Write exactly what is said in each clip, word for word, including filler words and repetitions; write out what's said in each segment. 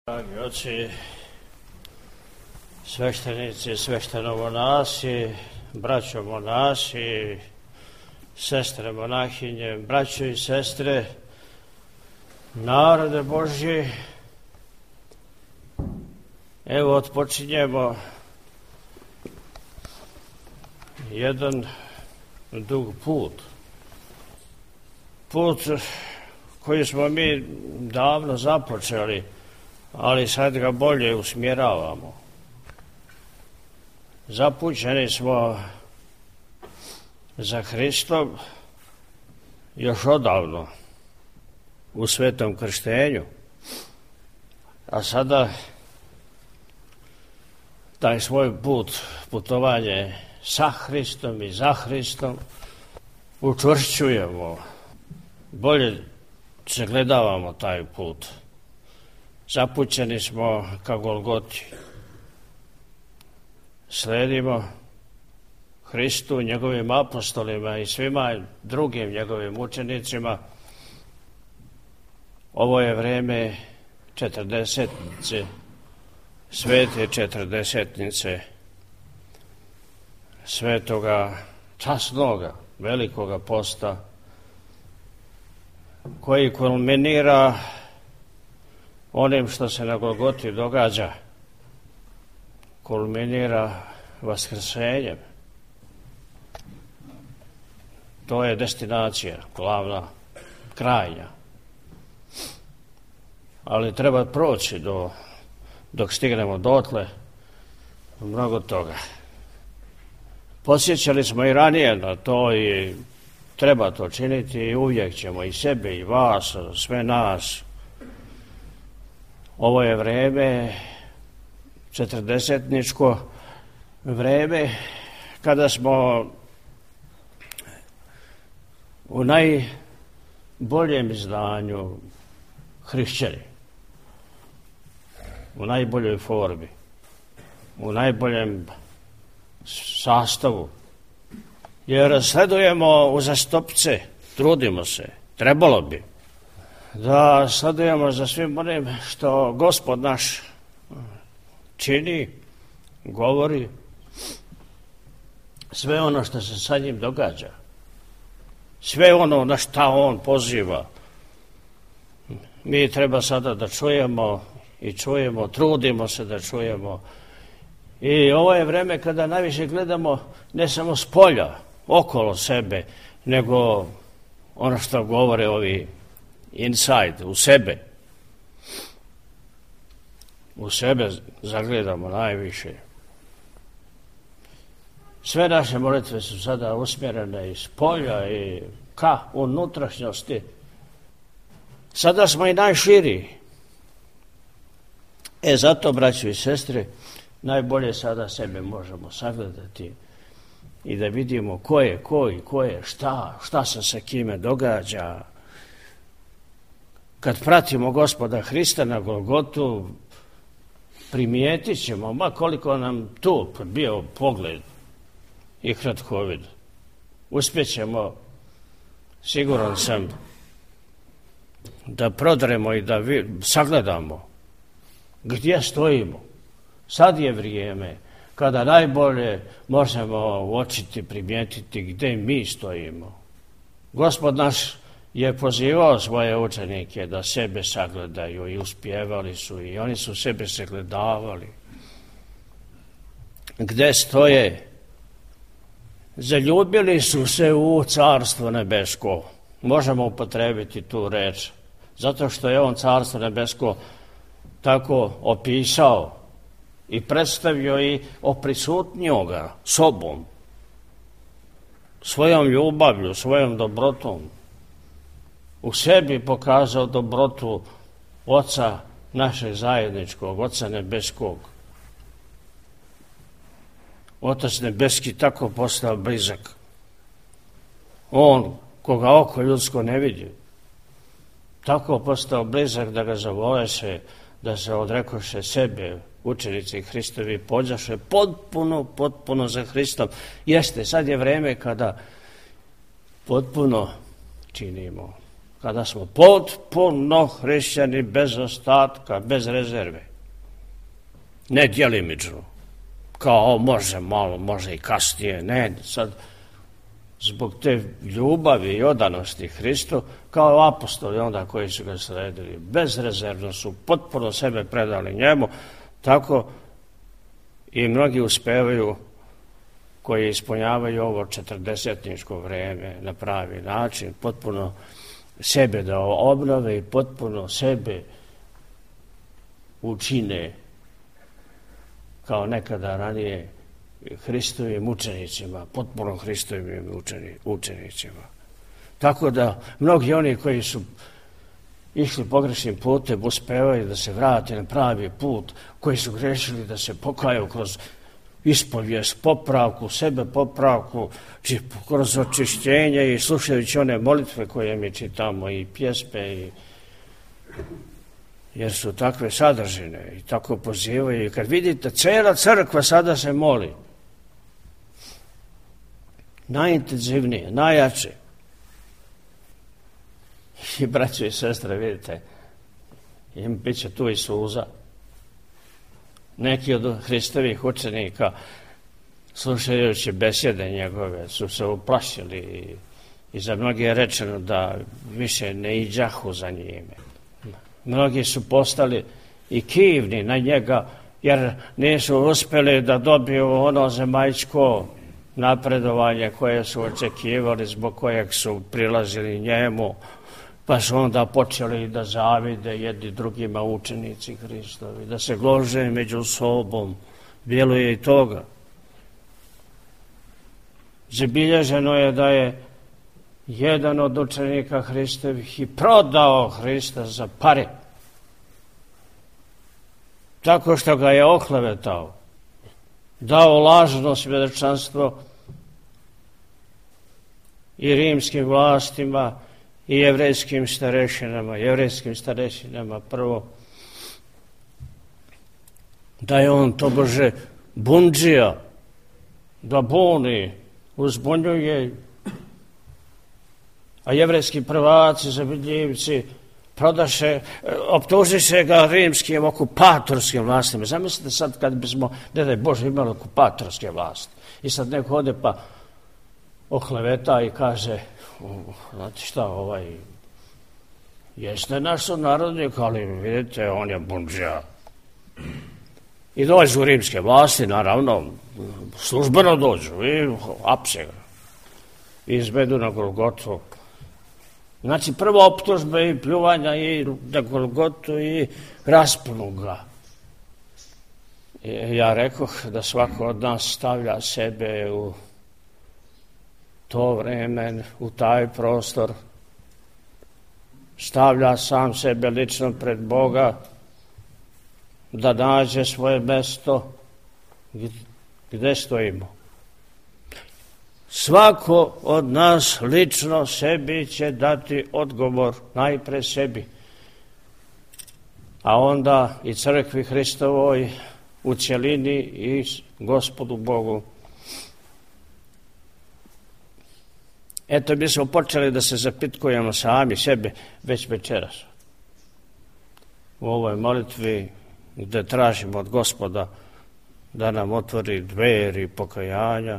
Dragi oci, sveštenici, svešteno monasi, braćo monasi, sestre monahinje, braćo i sestre, narode Božji, evo otpočinjemo jedan dug put. Put koji smo mi davno započeli, ali sad ga bolje usmjeravamo. Zapućeni smo za Hristom još odavno u svetom krštenju, a sada taj svoj put, putovanje sa Hristom i za Hristom učvršćujemo, bolje sagledavamo taj put. Zapućeni smo ka Golgoti. Sledimo Hristu, njegovim apostolima i svima drugim njegovim učenicima. Ovo je vreme četrdesetnice, svete četrdesetnice, svetoga, časnoga, velikoga posta, koji kulminira onim što se na Golgoti događa, kulminira vaskrsenjem. To je destinacija, glavna, krajnja. Ali treba proći do, dok stignemo dotle, mnogo toga. Podsjećali smo i ranije na to i treba to činiti i uvijek ćemo i sebe i vas, sve nas. Ovo je vreme, četrdesetničko vreme, kada smo u najboljem izdanju hrišćani, u najboljoj formi, u najboljem sastavu, jer sledujemo uzastopce, trudimo se, trebalo bi da sledujemo za svim onim što Gospod naš čini, govori, sve ono što se sa njim događa, sve ono na šta on poziva. Mi treba sada da čujemo i čujemo, trudimo se da čujemo. I ovo je vreme kada najviše gledamo ne samo s polja, okolo sebe, nego ono što govore ovi inside, u sebe. U sebe zagledamo najviše. Sve naše molitve su sada usmjerene iz polja i ka unutrašnjosti. Sada smo i najširi. E zato, braćo i sestre, najbolje sada sebe možemo sagledati i da vidimo ko je ko i ko je šta, šta se sa kime događa. Kad pratimo Gospoda Hrista na Golgotu, primijetit ćemo, ma koliko nam tu bio pogled i kratkovid, uspjećemo, siguran sam, da prodremo i da vi, sagledamo gdje stojimo. Sad je vrijeme kada najbolje možemo uočiti, primijetiti gdje mi stojimo. Gospod naš je pozivao svoje učenike da sebe sagledaju i uspjevali su i oni su sebe sagledavali. Gdje stoje? Zaljubili su se u Carstvo nebesko. Možemo upotrebiti tu reč, zato što je on Carstvo nebesko tako opisao i predstavio i oprisutnio ga sobom, svojom ljubavlju, svojom dobrotom. U sebi pokazao dobrotu Oca našeg zajedničkog, Oca nebeskog. Otac nebeski tako postao blizak. On, koga oko ljudsko ne vidi, tako postao blizak da ga zavoleše, da se odrekoše sebe, učenici Hristovi, pođaše potpuno, potpuno za Hristom. Jeste, sad je vreme kada potpuno činimo kada smo potpuno hrišćani, bez ostatka, bez rezerve. Ne djelimično, kao može malo, može i kasnije, ne, sad zbog te ljubavi i odanosti Hristu, kao apostoli onda koji su ga sledili, bezrezervno su potpuno sebe predali njemu, tako i mnogi uspevaju koji ispunjavaju ovo četrdesetničko vreme na pravi način, potpuno sebe da obnove i potpuno sebe učine kao nekada ranije Hristovim učenicima, potpuno Hristovim učenicima. Tako da mnogi oni koji su išli pogrešnim putem uspevaju da se vrate na pravi put, koji su grešili da se pokaju kroz ispovijest, popravku, sebe popravku, kroz očišćenje i slušajući one molitve koje mi čitamo i pjesme, i, jer su takve sadržine i tako pozivaju. I kad vidite, cijela crkva sada se moli, najintenzivnije, najjače. I braćo i sestre, vidite, im bit će tu i suza. Neki od Hristovih učenika, slušajući besjede njegove, su se uplašili i, i za mnogi je rečeno da više ne iđahu za njime. Mnogi su postali i kivni na njega, jer nisu uspjeli da dobiju ono zemaljsko napredovanje koje su očekivali, zbog kojeg su prilazili njemu, pa su onda počeli da zavide jedni drugima učenici Hristovi, da se glože među sobom. Bilo je i toga. Zabilježeno je da je jedan od učenika Hristovih i prodao Hrista za pare, tako što ga je oklevetao, dao lažno svjedočanstvo i rimskim vlastima i jevrejskim starešinama, jevrejskim starešinama prvo, da je on tobože bundžija, da buni, uzbunjuje, a jevrejski prvaci, zavidljivci, prodaše, optužiše ga rimskim okupatorskim vlastima. Zamislite sad kad bismo, ne daj Bože, imali okupatorske vlasti. I sad neko ode pa okleveta i kaže, znate šta, ovaj, jeste naš sunarodnik, ali vidite, on je bundžija. I dođu rimske vlasti, naravno, službeno dođu i apse ga. I izvedu na Golgotu. Znači, prvo optužbe i pljuvanja i na Golgotu i raspnu ga. I ja rekoh da svako od nas stavlja sebe u to vreme, u taj prostor, stavlja sam sebe lično pred Boga, da nađe svoje mesto gdje stojimo. Svako od nas lično sebi će dati odgovor, najpre sebi, a onda i crkvi Hristovoj u cjelini i Gospodu Bogu. Eto, mi smo počeli da se zapitkujemo sami sebe već večeras. U ovoj molitvi gdje tražimo od Gospoda da nam otvori dveri pokajanja,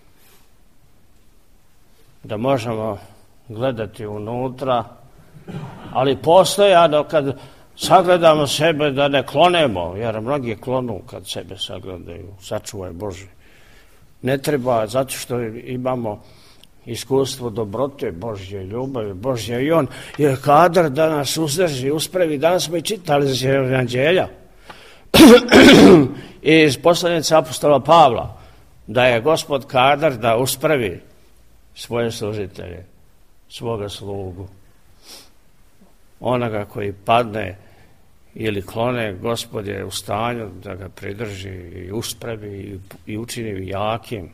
da možemo gledati unutra, ali postojano kad sagledamo sebe da ne klonemo, jer mnogi klonu kad sebe sagledaju, sačuvaj Bože. Ne treba, zato što imamo iskustvo dobrote Božje, ljubavi Božje, i on je kadar da nas uzdrži, uspravi. Danas smo i čitali iz Evanđelja i iz poslanice apostola Pavla, da je Gospod kadar da uspravi svoje služitelje, svoga slugu. Onoga koji padne ili klone, Gospod je u stanju da ga pridrži i uspravi i učini jakim.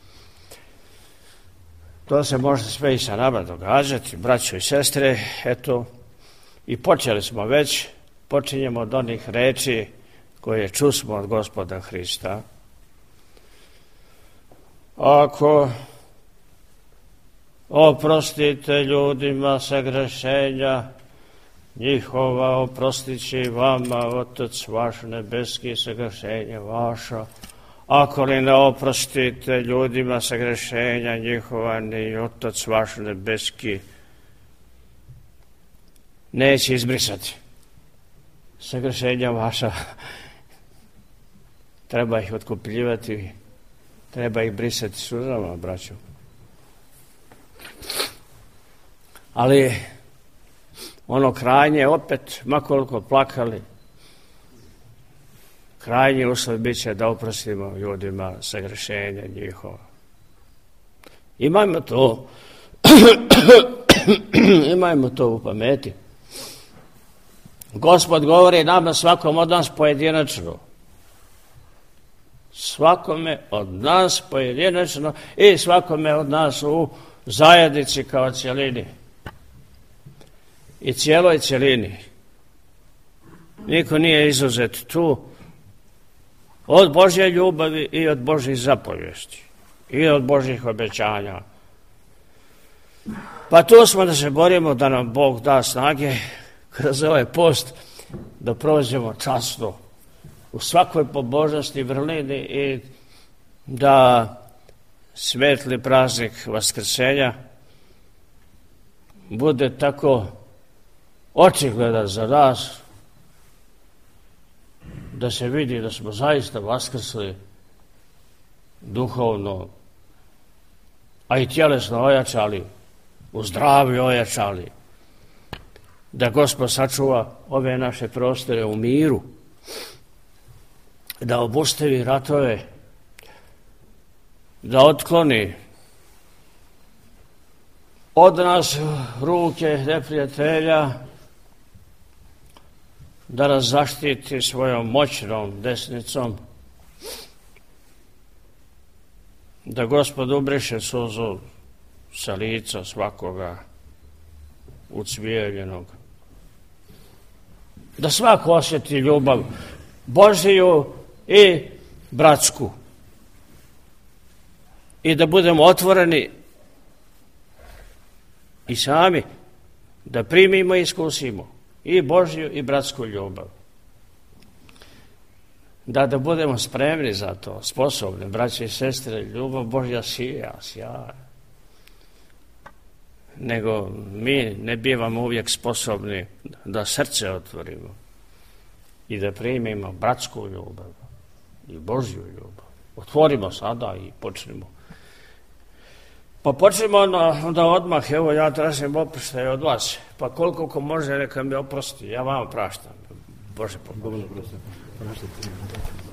To se može sve i sa nama događati, braćo i sestre. Eto, i počeli smo već, počinjemo od onih reči koje čusmo od Gospoda Hrista. Ako oprostite ljudima sagrešenja njihova, oprostit će i vama Otac vaš nebeski sagrešenja vaša. Ako li ne oprostite ljudima sagrešenja njihova, ni Otac vaš nebeski neće izbrisati sagrešenja vaša. Treba ih otkupljivati, treba ih brisati suzama, braćo. Ali ono krajnje, opet, makoliko plakali, krajnji uslov bit će da oprostimo ljudima sagrešenja njihova. Imajmo to, imajmo to u pameti. Gospod govori nama, svakom od nas pojedinačno. Svakome od nas pojedinačno i svakome od nas u zajednici kao cjelini. I cijeloj cjelini. Niko nije izuzet tu od Božje ljubavi i od Božjih zapovijesti i od Božjih obećanja. Pa tu smo da se borimo da nam Bog da snage kroz ovaj post da prođemo časno u svakoj pobožnosti, vrlini i da svetli praznik Vaskrsenja bude tako očigledan za nas da se vidi da smo zaista vaskrsli duhovno, a i tjelesno ojačali, u zdravlju ojačali, da Gospod sačuva ove naše prostore u miru, da obustavi ratove, da otkloni od nas ruke neprijatelja, da nas zaštiti svojom moćnom desnicom, da Gospod ubriše suzu sa lica svakoga ucvijeljenog, da svako osjeti ljubav Božiju i bratsku i da budemo otvoreni i sami da primimo i iskusimo i Božju i bratsku ljubav. Da, da budemo spremni za to, sposobni, braće i sestre, ljubav Božja sija, sjaja. Nego mi ne bivamo uvijek sposobni da srce otvorimo i da primimo bratsku ljubav i Božju ljubav. Otvorimo sada i počnemo. Pa počnemo onda odmah, evo ja tražim oproštaj od vas, pa koliko ko može neka mi oprosti, ja vam praštam. Bože pomoći.